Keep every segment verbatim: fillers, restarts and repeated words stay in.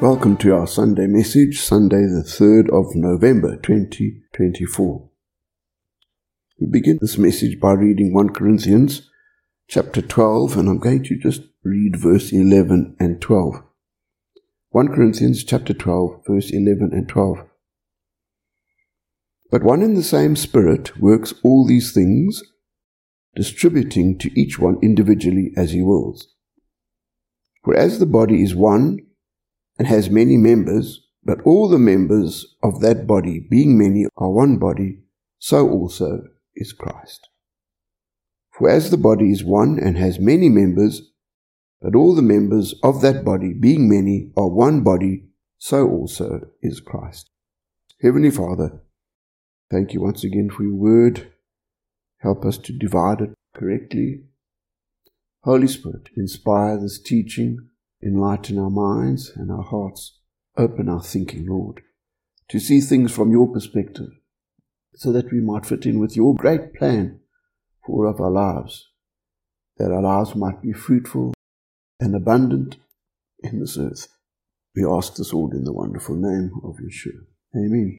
Welcome to our Sunday message, Sunday the third of November twenty twenty-four. We begin this message by reading First Corinthians chapter twelve, and I'm going to just read verse eleven and twelve. First Corinthians chapter twelve, verse eleven and twelve. But one and the same Spirit works all these things, distributing to each one individually as he wills. For as the body is one and has many members, but all the members of that body, being many, are one body, so also is Christ. For as the body is one and has many members, but all the members of that body, being many, are one body, so also is Christ. Heavenly Father, thank you once again for your word. Help us to divide it correctly. Holy Spirit, inspire this teaching, enlighten our minds and our hearts, open our thinking, Lord, to see things from your perspective, so that we might fit in with your great plan for all of our lives, that our lives might be fruitful and abundant in this earth. We ask this all in the wonderful name of Yeshua. Amen.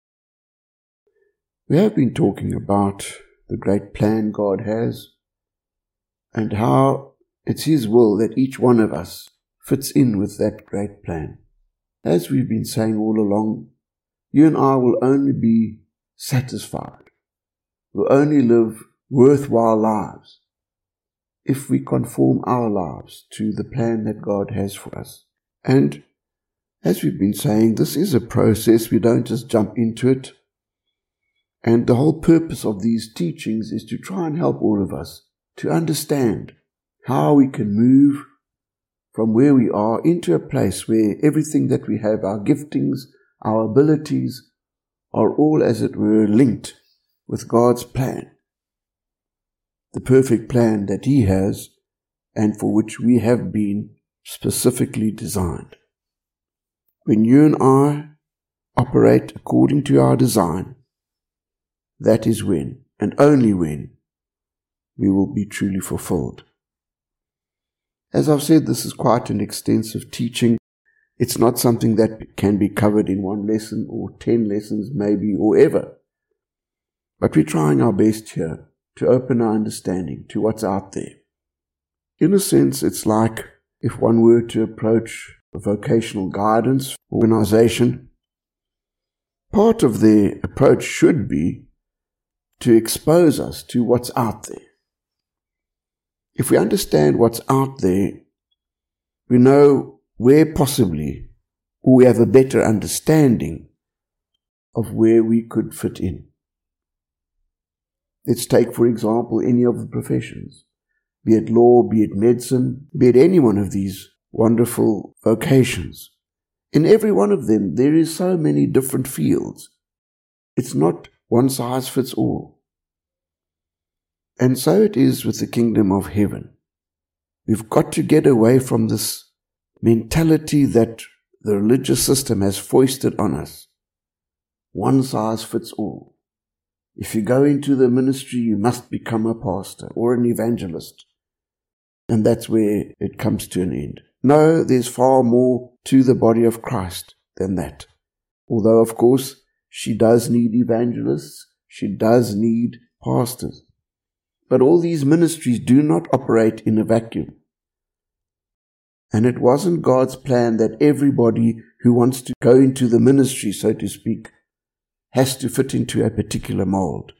We have been talking about the great plan God has and how it's His will that each one of us fits in with that great plan. As we've been saying all along, you and I will only be satisfied, will only live worthwhile lives if we conform our lives to the plan that God has for us. And as we've been saying, this is a process. We don't just jump into it. And the whole purpose of these teachings is to try and help all of us to understand how we can move from where we are into a place where everything that we have, our giftings, our abilities, are all, as it were, linked with God's plan. The perfect plan that He has and for which we have been specifically designed. When you and I operate according to our design, that is when, and only when, we will be truly fulfilled. As I've said, this is quite an extensive teaching. It's not something that can be covered in one lesson or ten lessons maybe or ever. But we're trying our best here to open our understanding to what's out there. In a sense, it's like if one were to approach a vocational guidance organization. Part of their approach should be to expose us to what's out there. If we understand what's out there, we know where possibly, or we have a better understanding of where we could fit in. Let's take, for example, any of the professions, be it law, be it medicine, be it any one of these wonderful vocations. In every one of them, there is so many different fields. It's not one size fits all. And so it is with the kingdom of heaven. We've got to get away from this mentality that the religious system has foisted on us. One size fits all. If you go into the ministry, you must become a pastor or an evangelist. And that's where it comes to an end. No, there's far more to the body of Christ than that. Although, of course, she does need evangelists, she does need pastors. But all these ministries do not operate in a vacuum. And it wasn't God's plan that everybody who wants to go into the ministry, so to speak, has to fit into a particular mold.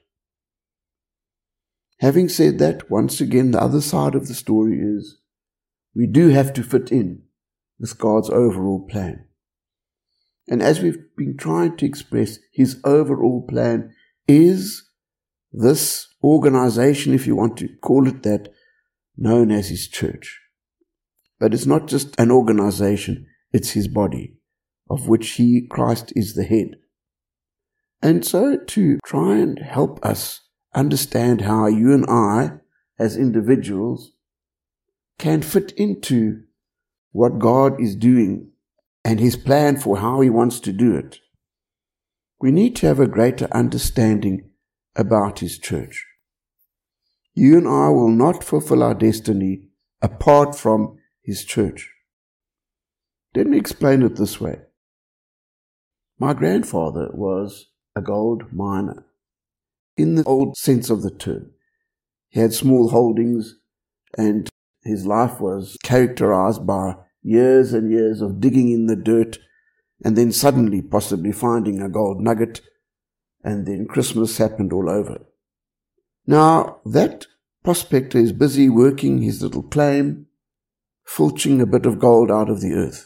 Having said that, once again, the other side of the story is we do have to fit in with God's overall plan. And as we've been trying to express, His overall plan is this organization, if you want to call it that, known as His church. But it's not just an organization, it's His body, of which He, Christ, is the head. And so to try and help us understand how you and I, as individuals, can fit into what God is doing and His plan for how He wants to do it, we need to have a greater understanding about His church. You and I will not fulfill our destiny apart from His church. Let me explain it this way. My grandfather was a gold miner, in the old sense of the term. He had small holdings, and his life was characterized by years and years of digging in the dirt, and then suddenly possibly finding a gold nugget, and then Christmas happened all over. Now, that prospector is busy working his little claim, filching a bit of gold out of the earth.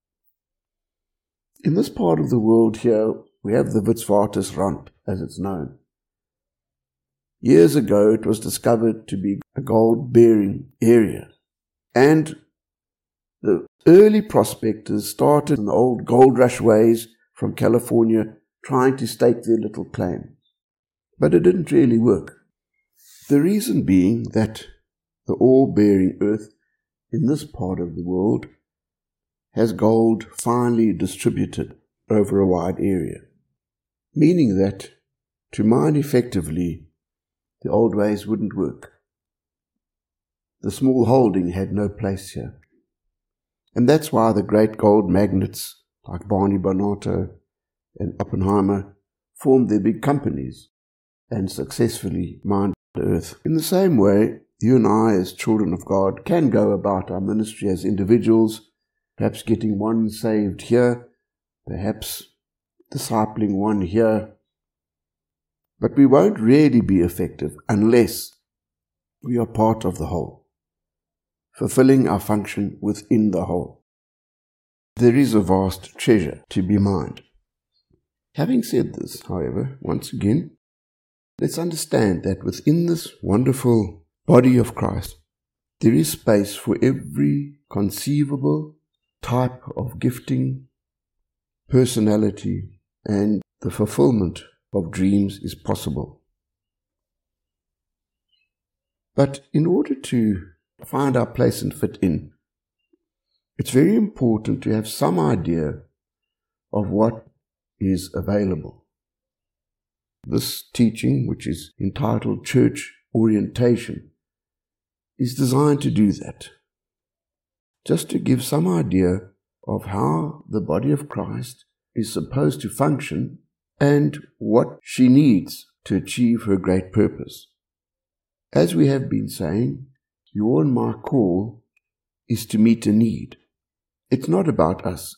In this part of the world here, we have the Witwatersrand, as it's known. Years ago, it was discovered to be a gold-bearing area. And the early prospectors started in the old gold rush ways from California, trying to stake their little claim. But it didn't really work. The reason being that the ore-bearing earth in this part of the world has gold finely distributed over a wide area, meaning that to mine effectively, the old ways wouldn't work. The small holding had no place here. And that's why the great gold magnates like Barney Barnato and Oppenheimer formed their big companies and successfully mined the earth. In the same way, you and I as children of God can go about our ministry as individuals, perhaps getting one saved here, perhaps discipling one here, but we won't really be effective unless we are part of the whole, fulfilling our function within the whole. There is a vast treasure to be mined. Having said this, however, once again, let's understand that within this wonderful body of Christ, there is space for every conceivable type of gifting, personality, and the fulfillment of dreams is possible. But in order to find our place and fit in, it's very important to have some idea of what is available. This teaching, which is entitled Church Orientation, is designed to do that. Just to give some idea of how the body of Christ is supposed to function and what she needs to achieve her great purpose. As we have been saying, your and my call is to meet a need. It's not about us.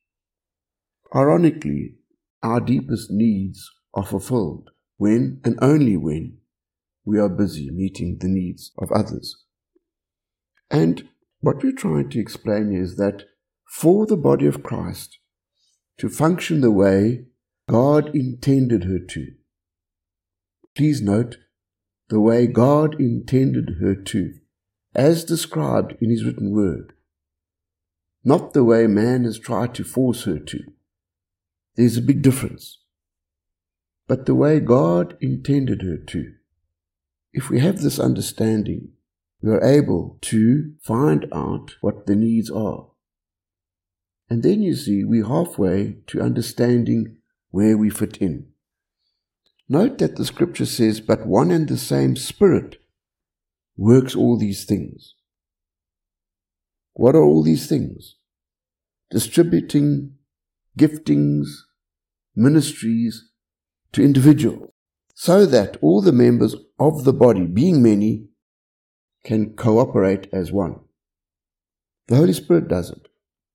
Ironically, our deepest needs are fulfilled when and only when we are busy meeting the needs of others. And what we're trying to explain is that for the body of Christ to function the way God intended her to, please note, the way God intended her to, as described in His written word, not the way man has tried to force her to. There's a big difference. But the way God intended her to. If we have this understanding, we are able to find out what the needs are. And then you see, we're halfway to understanding where we fit in. Note that the scripture says, but one and the same Spirit works all these things. What are all these things? Distributing giftings, ministries to individuals, so that all the members of the body, being many, can cooperate as one. The Holy Spirit does it.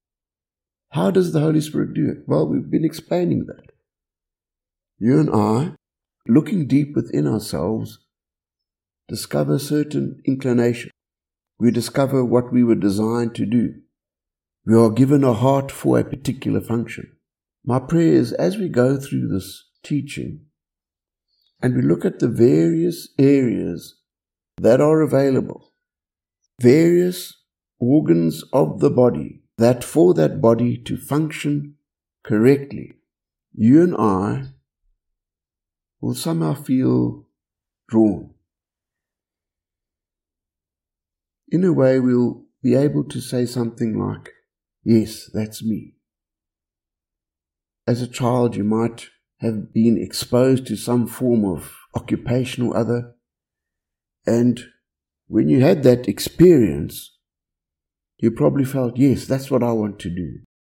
How does the Holy Spirit do it? Well, we've been explaining that. You and I, looking deep within ourselves, discover certain inclination. We discover what we were designed to do. We are given a heart for a particular function. My prayer is, as we go through this teaching, and we look at the various areas that are available, various organs of the body, that for that body to function correctly, you and I will somehow feel drawn. In a way, we'll be able to say something like, yes, that's me. As a child, you might have been exposed to some form of occupation or other, and when you had that experience, you probably felt, yes, that's what I want to do.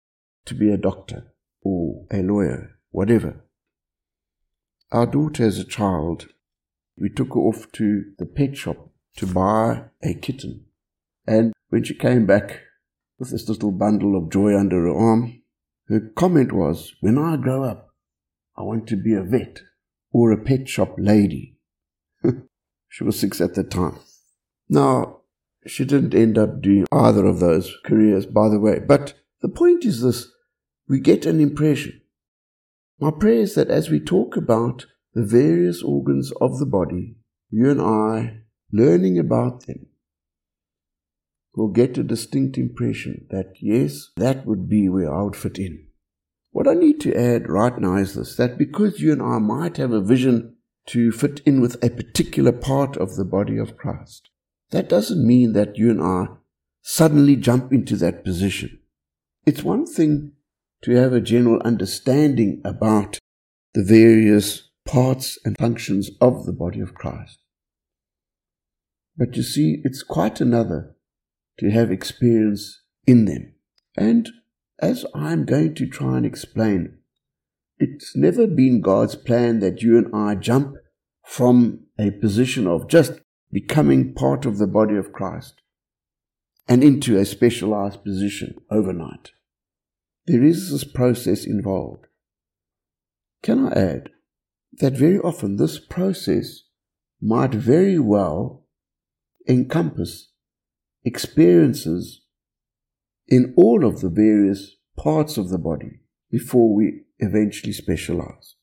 to be a doctor or a lawyer, whatever. Our daughter as a child, we took her off to the pet shop to buy a kitten. And when she came back with this little bundle of joy under her arm, her comment was, "When I grow up, I want to be a vet or a pet shop lady." She was six at the time. Now, she didn't end up doing either of those careers, by the way. But the point is this, we get an impression. My prayer is that as we talk about the various organs of the body, you and I, learning about them, will get a distinct impression that, yes, that would be where I would fit in. What I need to add right now is this, that because you and I might have a vision to fit in with a particular part of the body of Christ, that doesn't mean that you and I suddenly jump into that position. It's one thing to have a general understanding about the various parts and functions of the body of Christ. But you see, it's quite another to have experience in them. And as I'm going to try and explain, it's never been God's plan that you and I jump from a position of just becoming part of the body of Christ and into a specialized position overnight. There is this process involved. Can I add that very often this process might very well encompass experiences in all of the various parts of the body before we eventually specialize.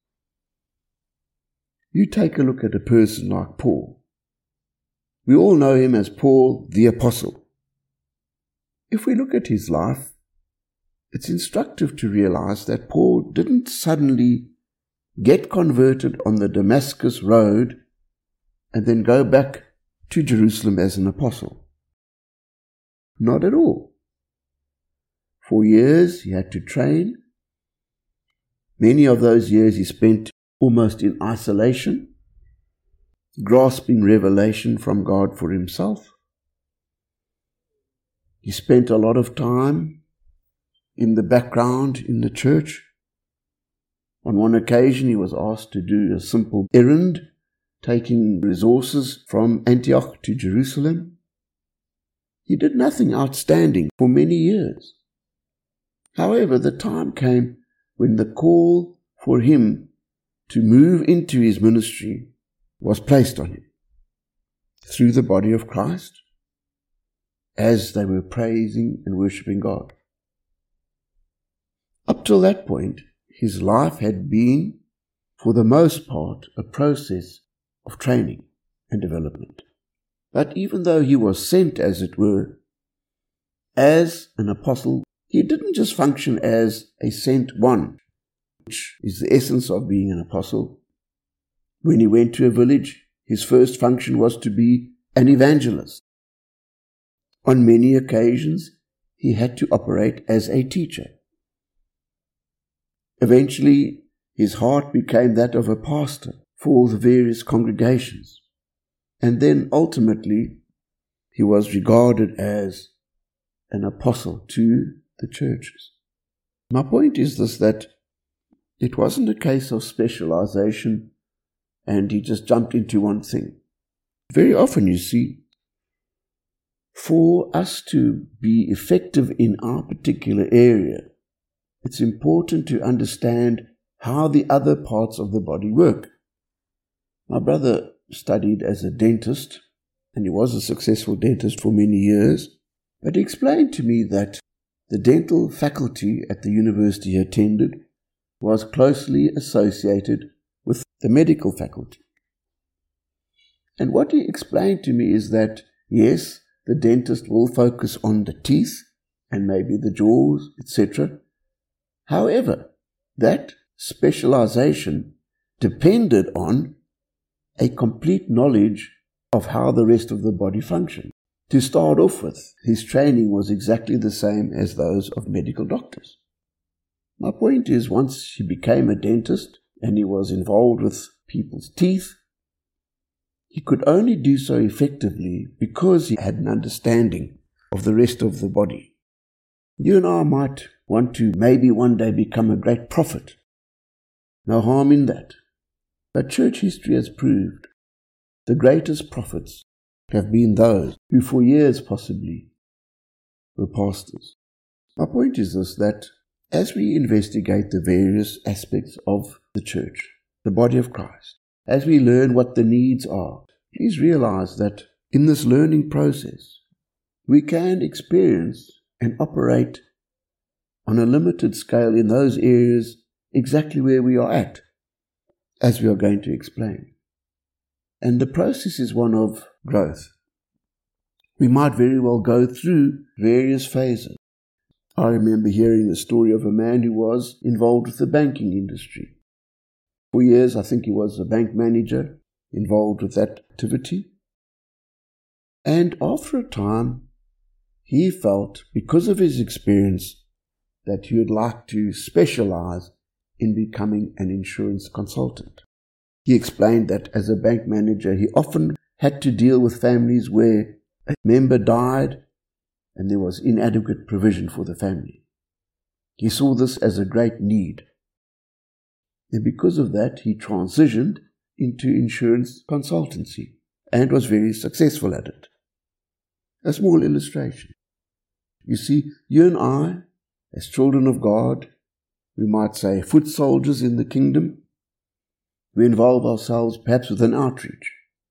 You take a look at a person like Paul. We all know him as Paul the Apostle. If we look at his life, it's instructive to realize that Paul didn't suddenly get converted on the Damascus road and then go back to Jerusalem as an apostle. Not at all. For years he had to train. Many of those years he spent almost in isolation, grasping revelation from God for himself. He spent a lot of time in the background in the church. On one occasion he was asked to do a simple errand, taking resources from Antioch to Jerusalem. He did nothing outstanding for many years. However, the time came when the call for him to move into his ministry was placed on him through the body of Christ as they were praising and worshiping God. Up till that point, his life had been, for the most part, a process of training and development. But even though he was sent, as it were, as an apostle, he didn't just function as a sent one, which is the essence of being an apostle. When he went to a village, his first function was to be an evangelist. On many occasions, he had to operate as a teacher. Eventually, his heart became that of a pastor for the various congregations. And then ultimately, he was regarded as an apostle to the churches. My point is this, that it wasn't a case of specialization and he just jumped into one thing. Very often, you see, for us to be effective in our particular area, it's important to understand how the other parts of the body work. My brother studied as a dentist, and he was a successful dentist for many years, but he explained to me that the dental faculty at the university he attended was closely associated with the medical faculty. And what he explained to me is that, yes, the dentist will focus on the teeth and maybe the jaws, et cetera. However, that specialization depended on a complete knowledge of how the rest of the body functioned. To start off with, his training was exactly the same as those of medical doctors. My point is, once he became a dentist and he was involved with people's teeth, he could only do so effectively because he had an understanding of the rest of the body. You and I might want to maybe one day become a great prophet. No harm in that. But church history has proved the greatest prophets have been those who for years possibly were pastors. My point is this, that as we investigate the various aspects of the church, the body of Christ, as we learn what the needs are, please realize that in this learning process, we can experience and operate on a limited scale in those areas exactly where we are at, as we are going to explain. And the process is one of growth. We might very well go through various phases. I remember hearing the story of a man who was involved with the banking industry. For years, I think he was a bank manager involved with that activity. And after a time, he felt, because of his experience, that he would like to specialize in becoming an insurance consultant. He explained that as a bank manager, he often had to deal with families where a member died and there was inadequate provision for the family. He saw this as a great need. And because of that, he transitioned into insurance consultancy and was very successful at it. A small illustration. You see, you and I, as children of God, we might say foot soldiers in the kingdom, we involve ourselves perhaps with an outreach,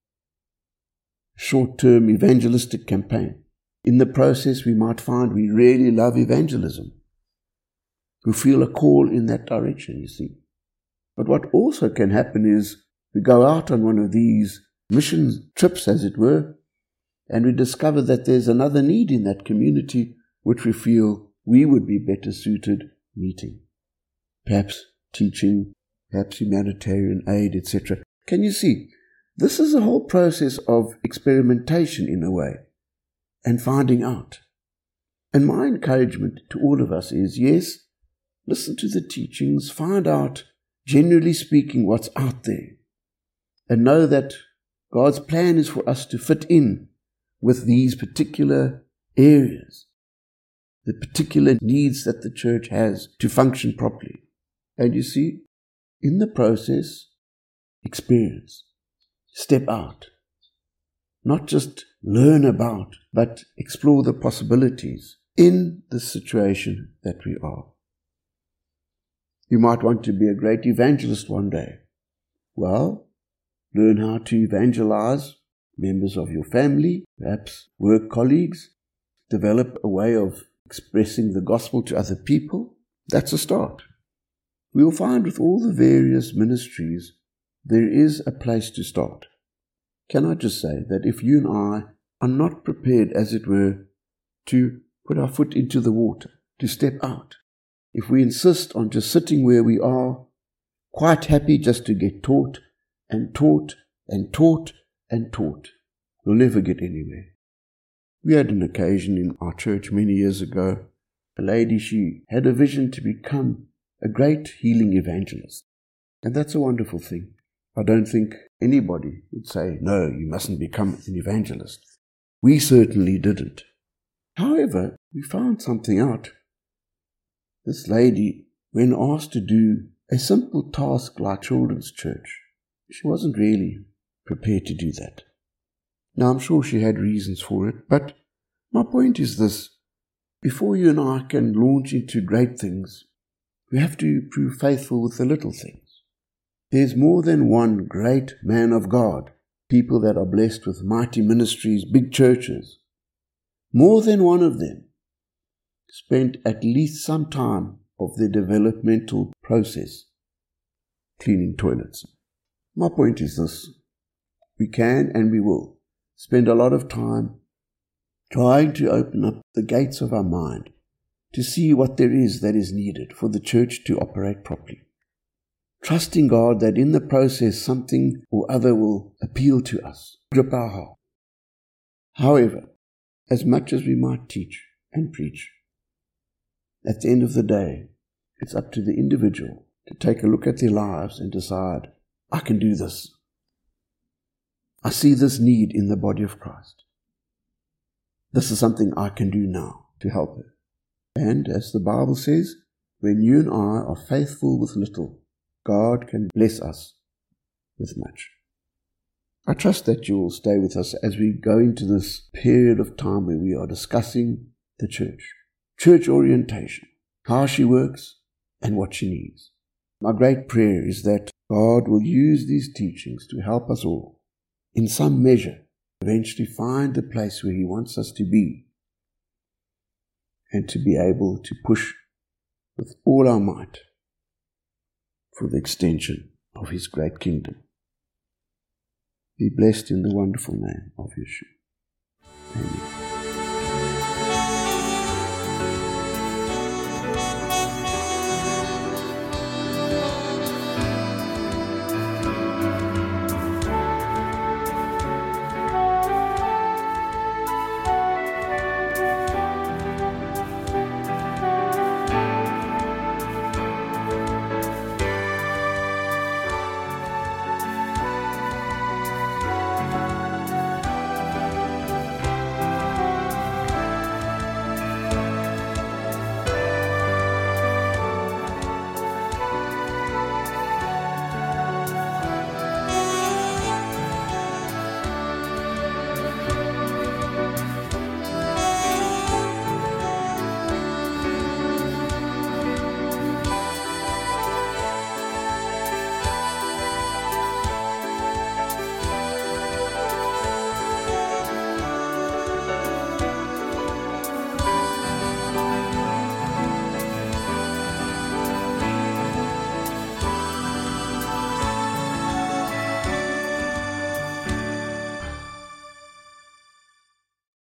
short-term evangelistic campaign. In the process, we might find we really love evangelism. We feel a call in that direction, you see. But what also can happen is we go out on one of these mission trips, as it were, and we discover that there's another need in that community which we feel we would be better suited meeting. Perhaps teaching, perhaps humanitarian aid, et cetera. Can you see? This is a whole process of experimentation in a way, and finding out. And my encouragement to all of us is, yes, listen to the teachings, find out, generally speaking, what's out there, and know that God's plan is for us to fit in with these particular areas, the particular needs that the church has to function properly. And you see, in the process, experience, step out, not just learn about, but explore the possibilities in the situation that we are. You might want to be a great evangelist one day. Well, learn how to evangelize members of your family, perhaps work colleagues. Develop a way of expressing the gospel to other people. That's a start. We will find with all the various ministries, there is a place to start. Can I just say that if you and I are not prepared, as it were, to put our foot into the water, to step out, if we insist on just sitting where we are, quite happy just to get taught and taught and taught and taught, we'll never get anywhere. We had an occasion in our church many years ago. A lady, she had a vision to become a great healing evangelist. And that's a wonderful thing. I don't think anybody would say, no, you mustn't become an evangelist. We certainly didn't. However, we found something out. This lady, when asked to do a simple task like children's church, she wasn't really prepared to do that. Now, I'm sure she had reasons for it, but my point is this. Before you and I can launch into great things, we have to prove faithful with the little things. There's more than one great man of God, people that are blessed with mighty ministries, big churches. More than one of them spent at least some time of their developmental process cleaning toilets. My point is this. We can and we will spend a lot of time trying to open up the gates of our mind to see what there is that is needed for the church to operate properly. Trusting God that in the process something or other will appeal to us, grip our heart. However, as much as we might teach and preach, at the end of the day, it's up to the individual to take a look at their lives and decide, I can do this. I see this need in the body of Christ. This is something I can do now to help her. And as the Bible says, when you and I are faithful with little, God can bless us with much. I trust that you will stay with us as we go into this period of time where we are discussing the church, church orientation, how she works and what she needs. My great prayer is that God will use these teachings to help us all, in some measure, eventually find the place where He wants us to be and to be able to push with all our might for the extension of His great kingdom. Be blessed in the wonderful name of Yeshua. Amen.